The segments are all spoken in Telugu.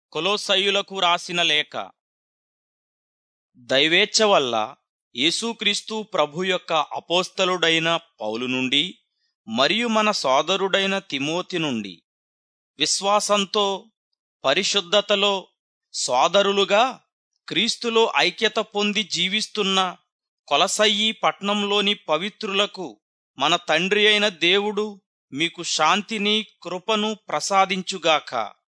కొలొస్సీయులకు రాసిన లేఖ. దైవేచ్ఛ వల్ల యేసుక్రీస్తు ప్రభు యొక్క అపోస్తలుడైన పౌలు నుండి మరియు మన సోదరుడైన తిమోతి నుండి, విశ్వాసంతో పరిశుద్ధతలో సోదరులుగా క్రీస్తులో ఐక్యత పొంది జీవిస్తున్న కొలసయి పట్నంలోని పవిత్రులకు మన తండ్రి అయిన దేవుడు మీకు శాంతిని కృపను ప్రసాదించుగాక.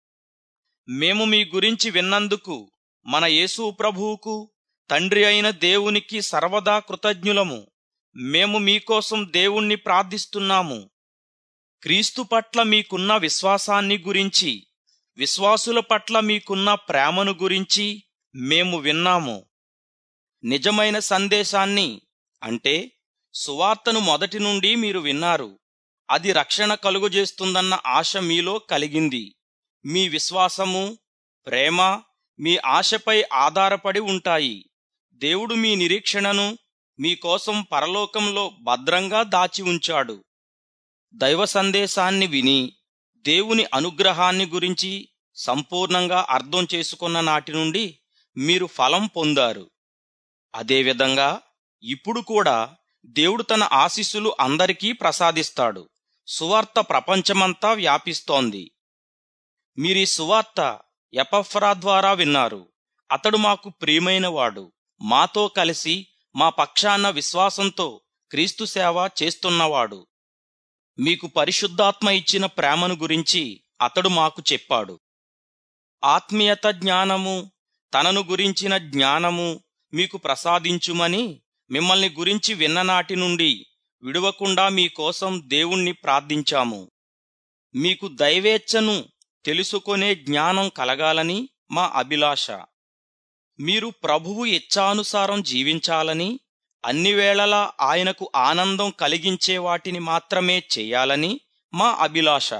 మేము మీ గురించి విన్నందుకు మన యేసు ప్రభువుకు తండ్రి అయిన దేవునికి సర్వదా కృతజ్ఞులము. మేము మీకోసం దేవుణ్ణి ప్రార్థిస్తున్నాము. క్రీస్తు పట్ల మీకున్న విశ్వాసాన్ని గురించి, విశ్వాసుల పట్ల మీకున్న ప్రేమను గురించి మేము విన్నాము. నిజమైన సందేశాన్ని, అంటే సువార్తను మొదటి నుండి మీరు విన్నారు. అది రక్షణ కలుగజేస్తుందన్న ఆశ మీలో కలిగింది. మీ విశ్వాసము, ప్రేమ మీ ఆశపై ఆధారపడి ఉంటాయి. దేవుడు మీ నిరీక్షణను మీకోసం పరలోకంలో భద్రంగా దాచి ఉంచాడు. దైవ సందేశాన్ని విని దేవుని అనుగ్రహాన్ని గురించి సంపూర్ణంగా అర్థం చేసుకున్న నాటి నుండి మీరు ఫలం పొందారు. అదేవిధంగా ఇప్పుడు కూడా దేవుడు తన ఆశీస్సులు అందరికీ ప్రసాదిస్తాడు. సువార్త ప్రపంచమంతా వ్యాపిస్తోంది. మీరీ సువార్త ఎపఫ్రా ద్వారా విన్నారు. అతడు మాకు ప్రియమైనవాడు, మాతో కలిసి మా పక్షాన విశ్వాసంతో క్రీస్తు సేవ చేస్తున్నవాడు. మీకు పరిశుద్ధాత్మ ఇచ్చిన ప్రేమను గురించి అతడు మాకు చెప్పాడు. ఆత్మీయత జ్ఞానము, తనను గురించిన జ్ఞానము మీకు ప్రసాదించుమని మిమ్మల్ని గురించి విన్ననాటి నుండి విడువకుండా మీకోసం దేవుణ్ణి ప్రార్థించాము. మీకు దైవేచ్ఛను తెలుసుకొనే జ్ఞానం కలగాలని మా అభిలాష. మీరు ప్రభువు ఇచ్ఛానుసారం జీవించాలని, అన్ని వేళలా ఆయనకు ఆనందం కలిగించే వాటిని మాత్రమే చేయాలని మా అభిలాష.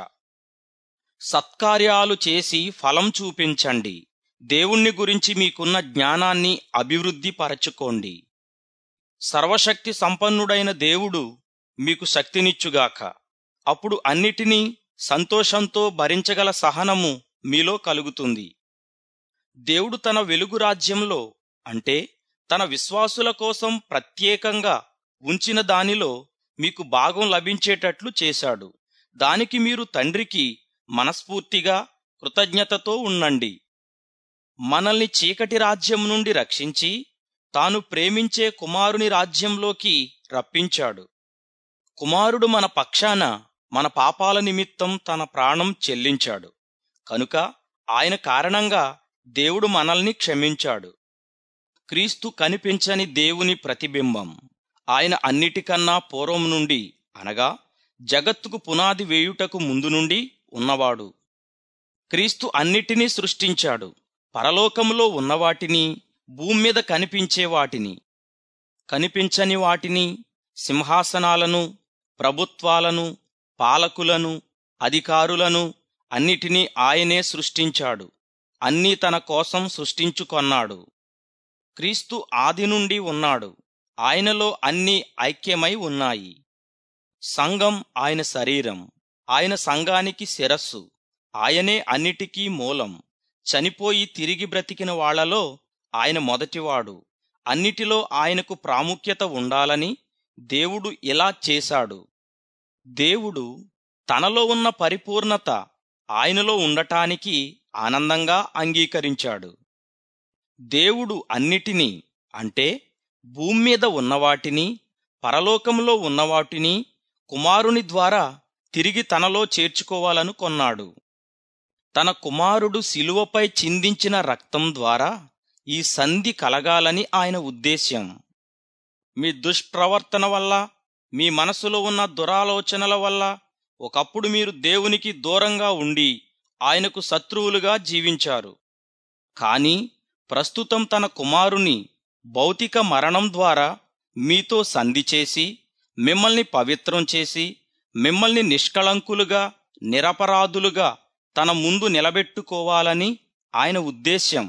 సత్కార్యాలు చేసి ఫలం చూపించండి. దేవుణ్ణి గురించి మీకున్న జ్ఞానాన్ని అభివృద్ధి పరచుకోండి. సర్వశక్తి సంపన్నుడైన దేవుడు మీకు శక్తినిచ్చుగాక. అప్పుడు అన్నిటినీ సంతోషంతో భరించగల సహనము మీలో కలుగుతుంది. దేవుడు తన వెలుగు రాజ్యంలో, అంటే తన విశ్వాసుల కోసం ప్రత్యేకంగా ఉంచిన దానిలో మీకు భాగం లభించేటట్లు చేశాడు. దానికి మీరు తండ్రికి మనస్ఫూర్తిగా కృతజ్ఞతతో ఉండండి. మనల్ని చీకటి రాజ్యం నుండి రక్షించి తాను ప్రేమించే కుమారుని రాజ్యంలోకి రప్పించాడు. కుమారుడు మన పక్షాన మన పాపాల నిమిత్తం తన ప్రాణం చెల్లించాడు. కనుక ఆయన కారణంగా దేవుడు మనల్ని క్షమించాడు. క్రీస్తు కనిపించని దేవుని ప్రతిబింబం. ఆయన అన్నిటికన్నా పూర్వం నుండి, అనగా జగత్తుకు పునాది వేయుటకు ముందు నుండి ఉన్నవాడు. క్రీస్తు అన్నిటినీ సృష్టించాడు. పరలోకములో ఉన్నవాటిని, భూమి మీద కనిపించే వాటిని, కనిపించని వాటిని, సింహాసనాలను, ప్రభుత్వాలను, పాలకులను, అధికారులను అన్నిటినీ ఆయనే సృష్టించాడు. అన్నీ తన కోసం సృష్టించుకొన్నాడు. క్రీస్తు ఆది నుండి ఉన్నాడు. ఆయనలో అన్నీ ఐక్యమై ఉన్నాయి. సంఘం ఆయన శరీరం. ఆయన సంఘానికి శిరస్సు. ఆయనే అన్నిటికీ మూలం. చనిపోయి తిరిగి బ్రతికిన వాళ్లలో ఆయన మొదటివాడు. అన్నిటిలో ఆయనకు ప్రాముఖ్యత ఉండాలని దేవుడు ఇలా చేశాడు. దేవుడు తనలో ఉన్న పరిపూర్ణత ఆయనలో ఉండటానికి ఆనందంగా అంగీకరించాడు. దేవుడు అన్నిటినీ, అంటే భూమి మీద ఉన్నవాటిని, పరలోకంలో ఉన్నవాటిని కుమారుని ద్వారా తిరిగి తనలో చేర్చుకోవాలనుకొన్నాడు. తన కుమారుడు శిలువపై చిందించిన రక్తం ద్వారా ఈ సంధి కలగాలని ఆయన ఉద్దేశ్యం. మీ దుష్ప్రవర్తన వల్ల, మీ మనసులో ఉన్న దురాలోచనల వల్ల ఒకప్పుడు మీరు దేవునికి దూరంగా ఉండి ఆయనకు శత్రువులుగా జీవించారు. కాని ప్రస్తుతం తన కుమారుని భౌతిక మరణం ద్వారా మీతో సంధి చేసి, మిమ్మల్ని పవిత్రం చేసి, మిమ్మల్ని నిష్కళంకులుగా, నిరపరాధులుగా తన ముందు నిలబెట్టుకోవాలని ఆయన ఉద్దేశ్యం.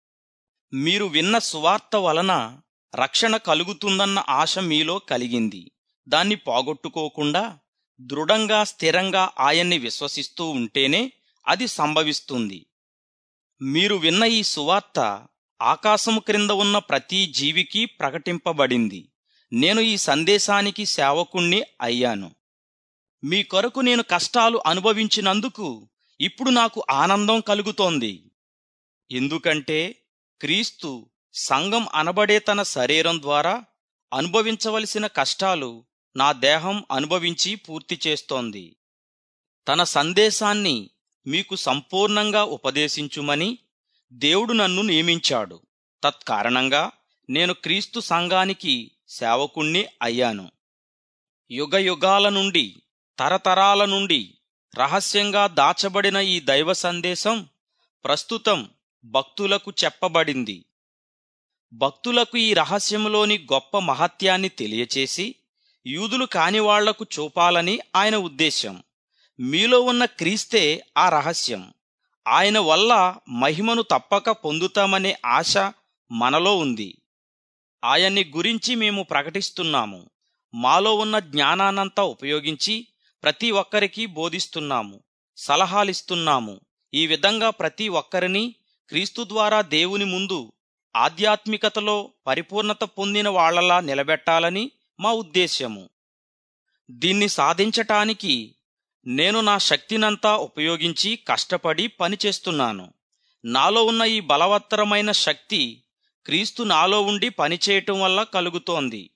మీరు విన్న సువార్త వలన రక్షణ కలుగుతుందన్న ఆశ మీలో కలిగింది. దాన్ని పోగొట్టుకోకుండా దృఢంగా, స్థిరంగా ఆయన్ని విశ్వసిస్తూ ఉంటేనే అది సంభవిస్తుంది. మీరు విన్న ఈ సువార్త ఆకాశము క్రింద ఉన్న ప్రతి జీవికి ప్రకటింపబడింది. నేను ఈ సందేశానికి సేవకుణ్ణి అయ్యాను. మీ కొరకు నేను కష్టాలు అనుభవించినందుకు ఇప్పుడు నాకు ఆనందం కలుగుతోంది. ఎందుకంటే క్రీస్తు సంఘం అనబడే తన శరీరం ద్వారా అనుభవించవలసిన కష్టాలు నా దేహం అనుభవించి పూర్తి చేస్తోంది. తన సందేశాన్ని మీకు సంపూర్ణంగా ఉపదేశించుమని దేవుడు నన్ను నియమించాడు. తత్కారణంగా నేను క్రీస్తు సంఘానికి సేవకుణ్ణి అయ్యాను. యుగయుగాల నుండి, తరతరాల నుండి రహస్యంగా దాచబడిన ఈ దైవ సందేశం ప్రస్తుతం భక్తులకు చెప్పబడింది. భక్తులకు ఈ రహస్యంలోని గొప్ప మహత్యాన్ని తెలియచేసి యూదులు కానివాళ్లకు చూపాలని ఆయన ఉద్దేశం. మీలో ఉన్న క్రీస్తే ఆ రహస్యం. ఆయన వల్ల మహిమను తప్పక పొందుతామనే ఆశ మనలో ఉంది. ఆయన్ని గురించి మేము ప్రకటిస్తున్నాము. మాలో ఉన్న జ్ఞానాన్నంతా ఉపయోగించి ప్రతి ఒక్కరికి బోధిస్తున్నాము, సలహాలిస్తున్నాము. ఈ విధంగా ప్రతి ఒక్కరిని క్రీస్తు ద్వారా దేవుని ముందు ఆధ్యాత్మికతలో పరిపూర్ణత పొందిన వాళ్లలా నిలబెట్టాలని మా ఉద్దేశ్యము. దీన్ని సాధించటానికి నేను నా శక్తినంతా ఉపయోగించి కష్టపడి పనిచేస్తున్నాను. నాలో ఉన్న ఈ బలవత్తరమైన శక్తి క్రీస్తు నాలో ఉండి పనిచేయటం వల్ల కలుగుతోంది.